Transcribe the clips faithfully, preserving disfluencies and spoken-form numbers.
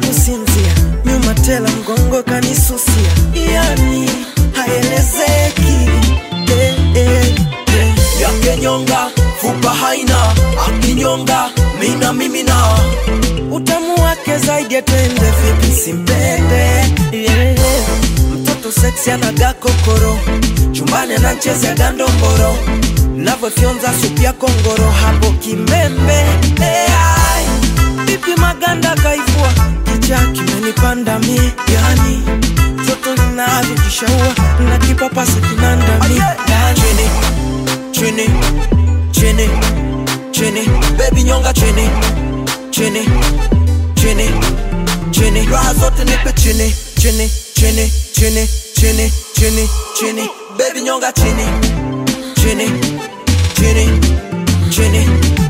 kusinzia, nyuma tela mgongo kanisusia, yani haelezeki. eh, eh, eh. Yake nyonga, fupa haina, akinyonga, mina mimina. Utamu wake zaidi ya twende vipi simpende. yeah. Mtoto sexy anaga kokoro, chumbani anachezea gandomboro, navofyonza supu ya kongoro hapo kimembe. hey, Bibi maganda kaivua, kicha kimenipanda mi, yani toto linavikishaua na kipapasa kinandami. Chini, chini, chini, chini, baby nyonga chini, chini, chini, chini, raha zote nipe chini, chini, chini, chini, chini, chini, chini, baby nyonga chini, chini, chini, chini.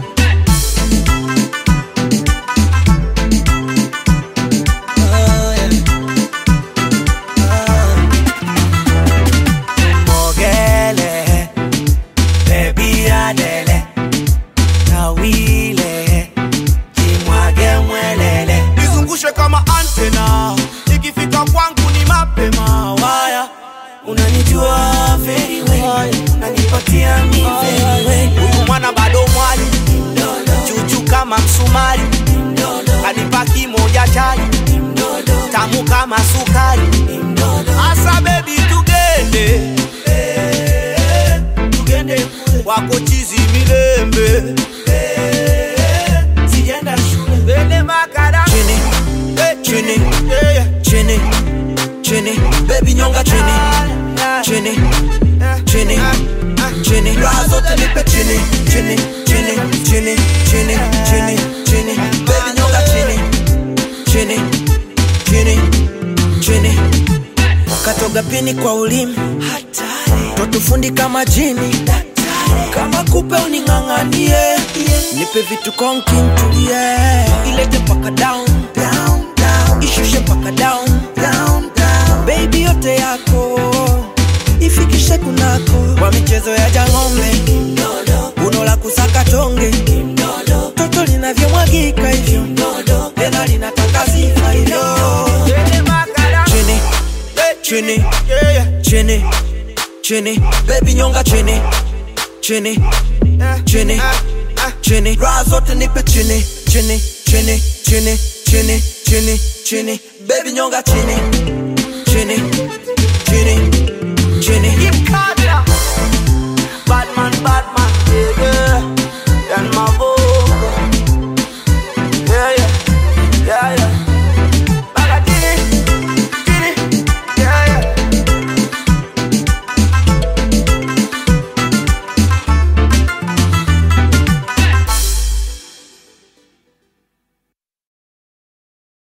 Kama antena, ikifika kwangu ni mapema. Waya, unanijua very well, unanipatia mi very well. Huyu mwana bado mwali, chuchu kama msumari, kanipa kimoja chai, tamu kama sukari. Asa baby tugende, tugende wako chizi milembe, sijenda shule bende makara. Chini, chini, chini, chini, baby nyonga chini, chini, chini, chini, raha zote nipe chini, chini, chini, chini, chini, chini, chini, baby nyonga chini, chini, chini, chini. Wakatoga pini kwa ulimi, totufundi kama jini, kama kupe uninganganie, nipe vitu konki ntulie, ilete paka down, ishushe paka down, baby yote yako ifikishe kunako. Kwa michezo ya jangombe, unola kusaka tonge, toto linavyo mwagika hivyo, tena linataka sifa hivyo. Chini, chini, chini, chini, baby nyonga chini, chini, chini, chini, raha zote nipe chini, chini, chini, chini, chini, chini, chini, baby nyonga chini.